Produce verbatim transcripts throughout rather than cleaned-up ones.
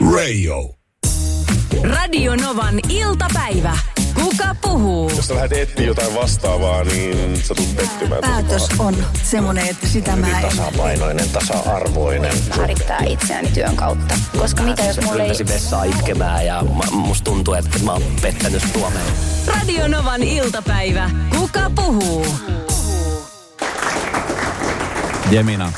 Radio. Radio Novan iltapäivä. Kuka puhuu? Jos sä lähdet etsiä jotain vastaavaa, niin sä tulet pettymään. Päätös on semmoinen, että sitä mä en... Tasapainoinen, tasa-arvoinen. Määrittää itseäni työn kautta. Koska mitä jos mulla ei... Ylläsi vessaa itkemään ja musta tuntuu, että mä oon pettänyt Suomeen. Radio Novan iltapäivä. Kuka puhuu? Jemina.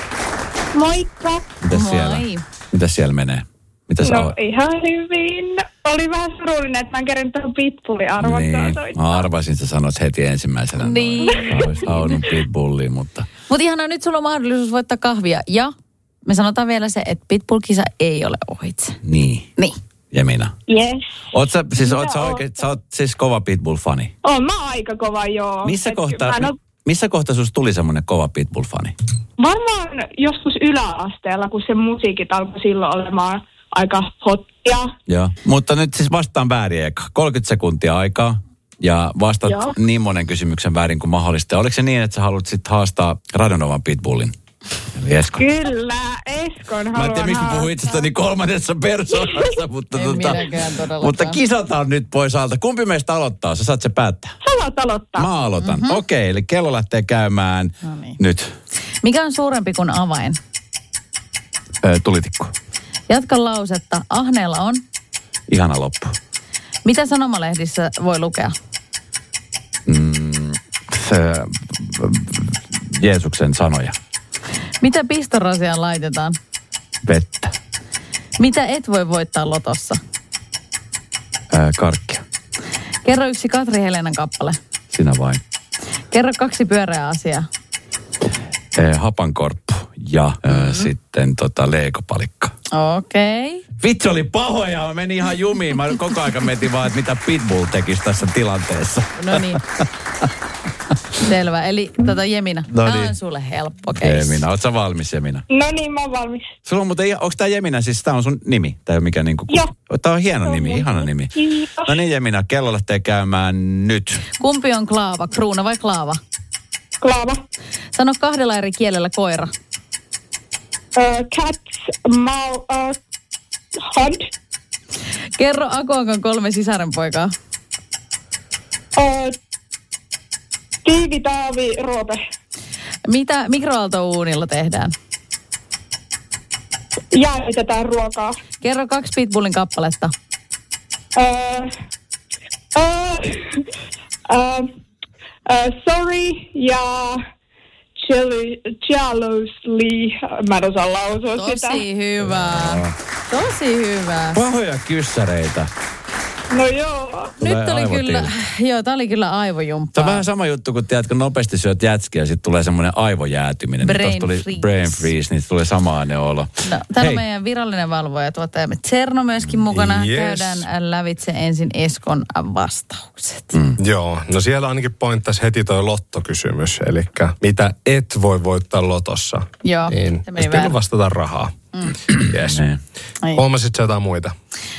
Moikka. Mitäs siellä? Mitäs siellä menee? Mitäs no al- ihan hyvin. Oli vähän surullinen, että mä en kerran tuohon Pitbullin arvottaa niin. soittaa. Mä arvasin, että sä sanoit heti ensimmäisenä. Niin. Olisi halunnut Pitbullia, mutta... Mutta ihanaa, nyt sulla on mahdollisuus voittaa kahvia. Ja me sanotaan vielä se, että Pitbull-kisa ei ole ohitse. Niin. Niin. Jemina. Yes. Oot sä, siis, oot sä, Mitä oikein, sä oot siis kova Pitbull-fani. Oon mä aika kova, joo. Missä Et kohtaa, mä en oo- missä kohtaa susta tuli semmoinen kova Pitbull-fani? Varmaan joskus yläasteella, kun se musiikit alkoi silloin olemaan aika hottia. Joo. Mutta nyt siis vastaan väärin eka. kolmekymmentä sekuntia aikaa ja vastaat Joo. niin monen kysymyksen väärin kuin mahdollista. Oliko se niin, että sä haluat sitten haastaa Radio Novan Pitbullin? Eli Eskon. Kyllä, Eskon haluan Mä en tiedä, miksi mä puhun itsestäni kolmannessa persoonassa, mutta, En tota, minäkään todellakaan. mutta kisataan nyt pois alta. Kumpi meistä aloittaa? Sä saat se päättää. Sä saat aloittaa. Mä aloitan. Mm-hmm. Okei, okay, eli kello lähtee käymään No niin. nyt. Mikä on suurempi kuin avain? Ö, tulitikku. Jatka lausetta. Ahneella on. Ihana loppu. Mitä sanomalehdissä voi lukea? Mm, se, Jeesuksen sanoja. Mitä pistorasiaan laitetaan? Vettä. Mitä et voi voittaa lotossa? Ö, karkkia. Kerro yksi Katri Helenan kappale. Sinä vain. Kerro kaksi pyöreää asiaa. Ö, hapankorppu ja mm-hmm. ö, sitten tota leekopalikka. Okei. Okay. Vitsi oli pahoja, mä menin ihan jumiin. Mä koko ajan mietin vaan, että mitä Pitbull tekisi tässä tilanteessa. No niin. Selvä. Eli tota Jemina, No tää niin. on sulle helppo keissi. Jemina, oot sä valmis, Jemina? No niin, mä oon valmis. Sulla on muuten, onko tää Jemina, siis tää on sun nimi? Tää on mikä niinku... Joo. Tää on hieno Se on nimi, mun ihana nimi. nimi. Kiitos. No niin, Jemina, kello lähtee käymään nyt. Kumpi on klaava, kruuna vai klaava? Klaava. Sano kahdella eri kielellä koira. Uh, cats, mau, uh, hunt. Kerro Akonkan kolme sisarenpoikaa. Uh, tiivi, taavi, roope. Mitä mikroaaltouunilla tehdään? Jäädytetään ruokaa. Kerro kaksi Pitbullin kappaletta. Uh, uh, uh, uh, sorry ja jealously. Mä en osaa lausua sitä. Tosi hyvä. Tosi hyvä. Pahoja kyssäreitä. No joo. Nyt Tulee oli kyllä, aivotiili. joo, tää oli kyllä Se on aivojumppaa. vähän sama juttu, kun tiedät, kun nopeasti syöt jätskiä ja sitten tulee semmoinen aivojäätyminen. Brain Niin tosta tuli freeze. brain freeze, niin tulee sama olo. No, täällä on meidän virallinen valvoja tuottajamme Tserno myöskin mukana. Yes. Käydään lävitse ensin Eskon vastaukset. Mm. Joo, no siellä ainakin pointtasi heti toi lottokysymys, eli mitä et voi voittaa lotossa. Joo, Niin, se meni sitten väärin. vastata rahaa. Mm. Yes. Niin. Ai. Huomasit sä jotain muita?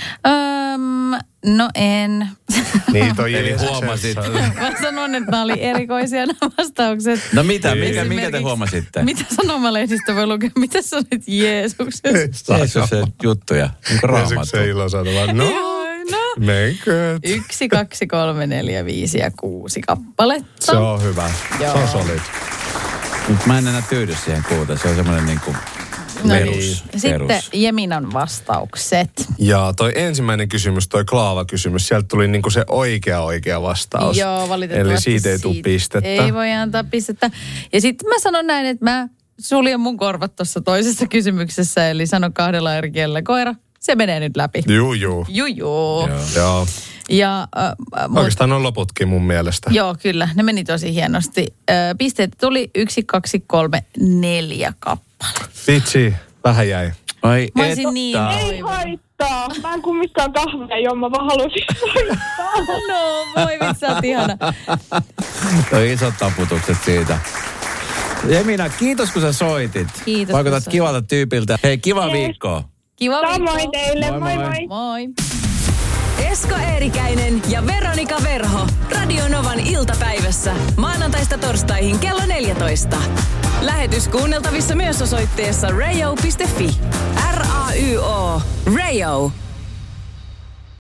Öm, no en. Niin, toi Eli Jeesuksen huomasit. sana. Mä sanon, että nämä oli erikoisia nämä vastaukset. No mitä, mikä, mikä te Esimerkiksi, huomasitte? Mitä sanomalehdistä voi lukea? Mitä sä olit Jeesuksesta? Jeesus se juttuja, niin kuin raamattu. Jeesuksen ilosanomat. No, No. menkö? Yksi, kaksi, kolme, neljä, viisi ja kuusi kappaletta. Se on hyvä. Joo. Se on solid. Mut mä en enää tyydy siihen kuuteen. Se on semmoinen niinku No niin. perus. Sitten perus. Jeminan vastaukset. Ja toi ensimmäinen kysymys, toi Klaava-kysymys, sieltä tuli niinku se oikea oikea vastaus. Joo, valitettavasti. Eli siitä ei tule pistettä. Ei voi antaa pistettä. Ja sitten mä sanon näin, että mä suljen mun korvat tuossa toisessa kysymyksessä, eli sano kahdella eri kielellä koira. Se menee nyt läpi. Juu, juu. Juu, juu. Joo. Joo. Ja, äh, mut, Oikeastaan on loputkin mun mielestä. joo, kyllä. Ne meni tosi hienosti. Äh, pisteet tuli yksi, kaksi, kolme, neljä kappaletta. Vitsi, vähän jäi. Ai Mä olisin niin että. Ei toivonut. haittaa. Mä en kumminkaan kahvia juo, mä vaan halusin soittaa. No, voi vitsi, sä oot ihana. Toi isot taputukset siitä. Jemina, kiitos kun sä soitit. Kiitos, Vaikutat kun soitit. kivalta tyypiltä. Hei, kiva Yes. viikkoa. Kiva Samoin viikko. teille, Moi, moi moi. moi. Moi. Esko Eerikäinen ja Veronika Verho. Radio Novan iltapäivässä. Maanantaista torstaihin kello neljätoista. Lähetys kuunneltavissa myös osoitteessa radio piste fi. R A Y O. Radio. Radio.